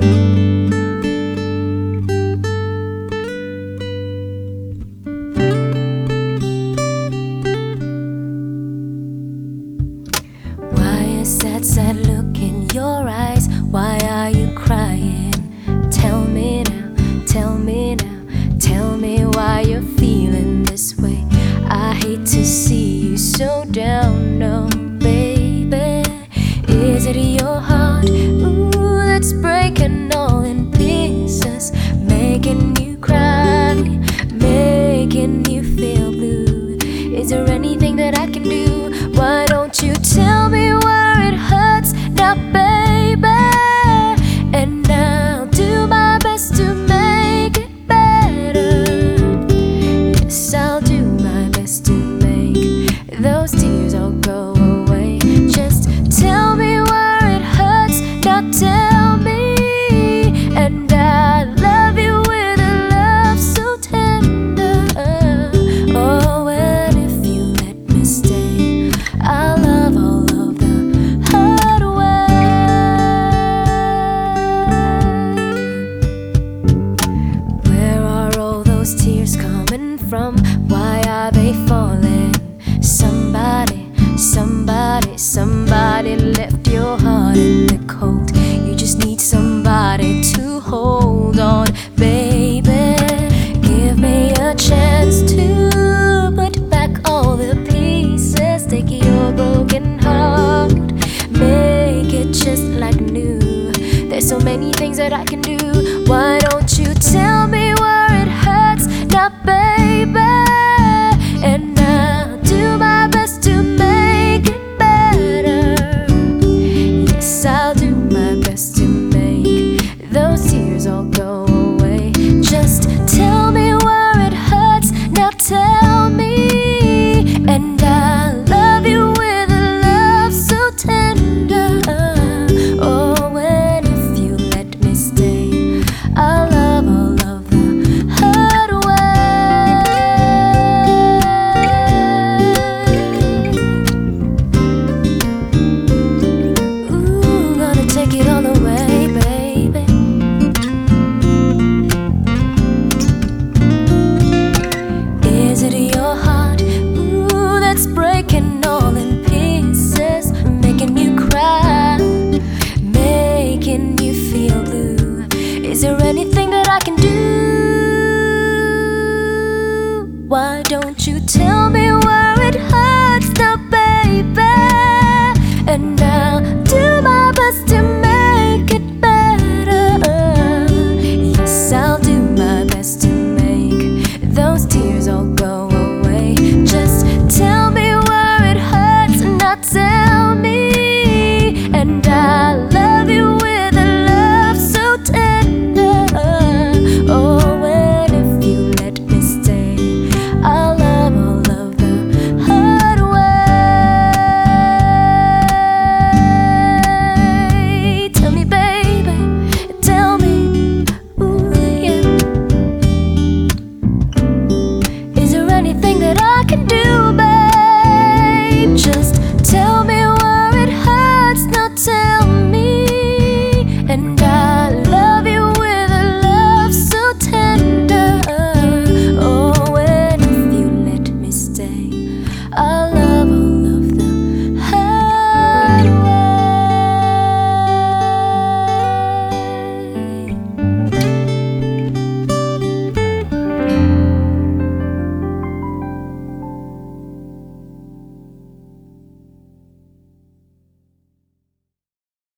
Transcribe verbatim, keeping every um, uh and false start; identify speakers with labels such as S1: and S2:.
S1: Sad, sad look in your eyes. Why are you crying? Tell me now, tell me now, tell me why you're feeling this way. I hate to see you so down, no, baby. Is it your heart, ooh, that's breaking all in pieces, making you cry, making you feel blue? Is there anything that I can do? Why don't you tell me where it hurts now, baby? And I'll do my best to make it better. Yes, I'll do my best to make those tears all go away. Just tell me where it hurts now, tell me. And I love you with a love so tender. Oh, and if you let me stay, I'll love all of the hard way. Where are all those tears coming from? Why are they falling? Somebody, somebody, somebody left your heart in the cold. You just need somebody to hold on, baby. Give me a chance to put back all the pieces. Take your broken heart, make it just like new. There's so many things that I can do. Why don't you tell me where it hurts now, baby? And I'll do my best to make it better. Yes, I'll do my best to make those tears all go away. Just tell me where it hurts now, tell me. And I love you with a love so tender. Oh, and if you let me stay, I'll love all of the hard way. Ooh, gonna take it all away, baby. Is it your heart, ooh, that's breaking all in pieces, making you cry, making you feel blue? Is there anything that I can do?